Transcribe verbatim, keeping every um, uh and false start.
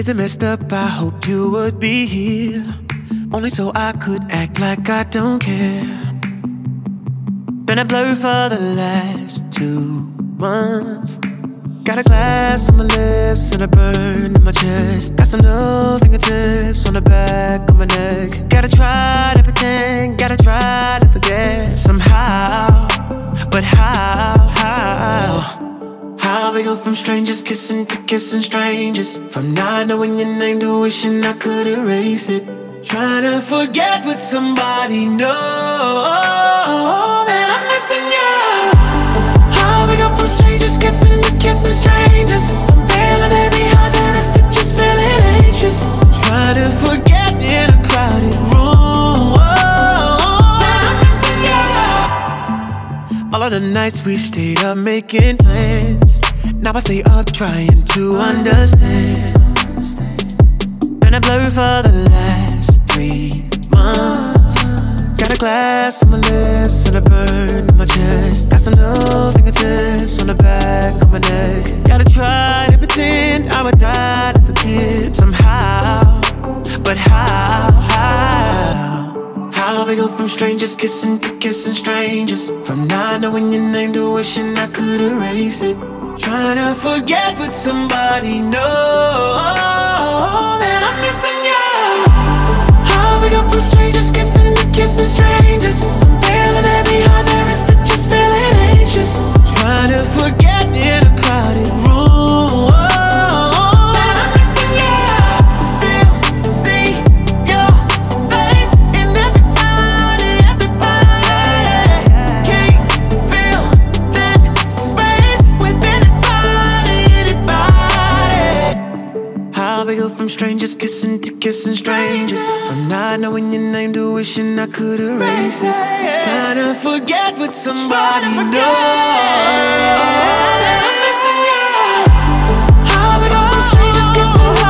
Is it messed up? I hope you would be here, only so I could act like I don't care. Been a blur for the last two months. Got a glass on my lips and a burn in my chest. Got some new fingertips on the back of my neck. Gotta try to pretend, gotta try to forget somehow. But how, how? How we go from strangers kissing to kissing strangers, from not knowing your name to wishing I could erase it. Trying to forget with somebody, know that I'm missing you. How we go from strangers kissing to kissing strangers, from feeling every heart there is to just feeling anxious. Trying to forget in a crowded room that I'm missing you. All of the nights we stayed up making plans, now I stay up trying to understand. Been a blur for the last three months. Got a glass on my lips and a burn in my chest. Got some new fingertips on the back of my neck. Gotta try to pretend I would die to forget somehow. But how, how? How we go from strangers kissing to kissing strangers, from not knowing your name to wishing I could erase it. Trying to forget with somebody, know that I'm missing you. How we go from strangers kissing to kissing strangers, from feeling every heart there is to just feeling anxious. Trying to forget in a crowded room that I'm missing you. Still see your face in everybody, everybody. Can't feel that space with anybody, anybody. How we go from strangers kissing to kissing strangers, from not knowing your name to wishing I could erase it. Trying to forget with somebody, know that I'm missing you. How we go from strangers kissing